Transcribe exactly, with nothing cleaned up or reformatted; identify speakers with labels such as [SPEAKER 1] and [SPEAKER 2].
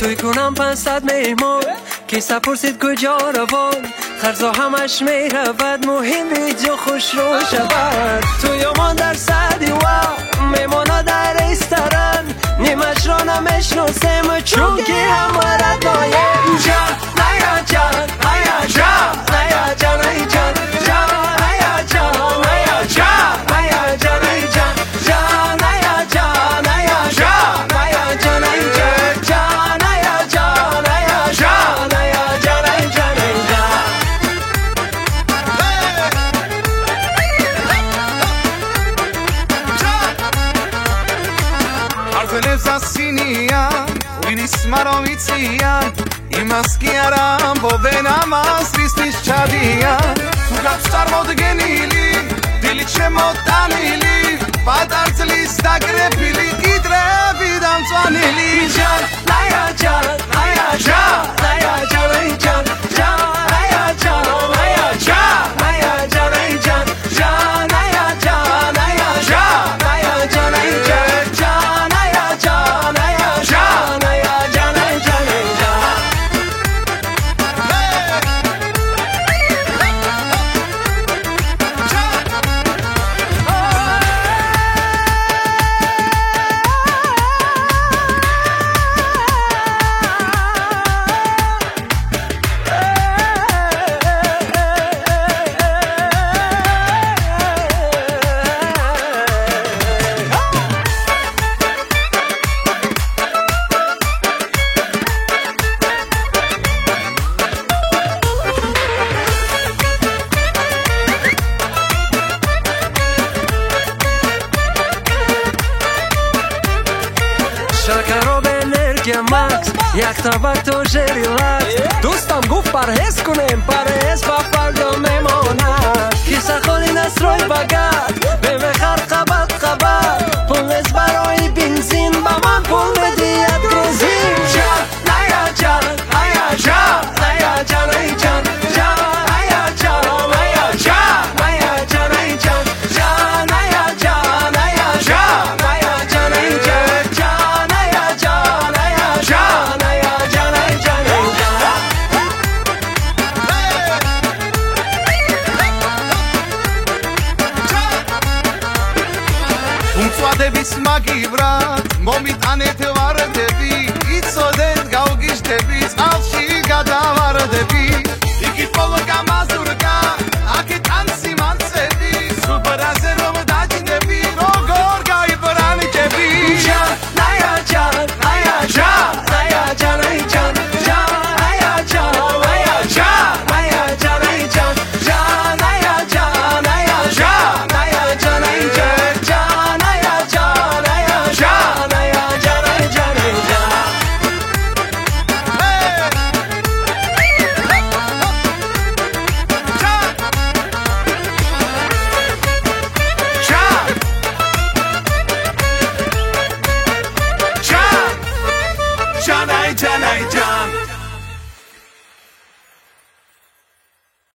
[SPEAKER 1] توی کنم پنصد مهمان کیسه پرسید کجا روان خرزا همش می رود مهم جا خوش رو شود توی امان در صدی و میمانا در ایسترن نیمش را نمیشناسم چون که همه دایم جان نیا جان نیا جان نیا جان ای جان جان نیا جان نیا جان نیا جان ای جان جان نیا جان نیا جان نیا جان ای جان جان نیا جان نیا جان نیا جان ای جان ای جان
[SPEAKER 2] حرف زسینیان وینیس مرا میتیان ایماس گیارم با بینم از بیستیش چادیان تو گفشتر مودگه نیلی دیلی چه مدنیلی بعد ارزلی استگره پیلی ایدره بیدم تو نیلی
[SPEAKER 1] جان نیا جان نیا جان نیا جان ای جان جان نیا جان نیا جان نیا جان ای جان جان نیا جان نیا جان نیا جان ای جان جان نیا جان نیا جان نیا جان ای جان ای جان شکر به انرژی مکس یک طبق تو ریلکس دوستم گفت پرهیز کنیم پرهیز و فردا میماند کیسه خالی نسروی بگرد به بخر قبط قبط پولنز برای بنزین با من پول بدید گروزین جان نیا جان نیا جان نیا جان ای جان جان نیا جان نیا جان نیا جان ای جان جان نیا جان نیا جان نیا جان ای جان جان نیا جان نیا جان نیا جان ای جان ای جان
[SPEAKER 2] უმწვადე ვის მაგივრად მომიტანეთ ვარდები იცოდეთ გავგიშდები წყალში გადავარდები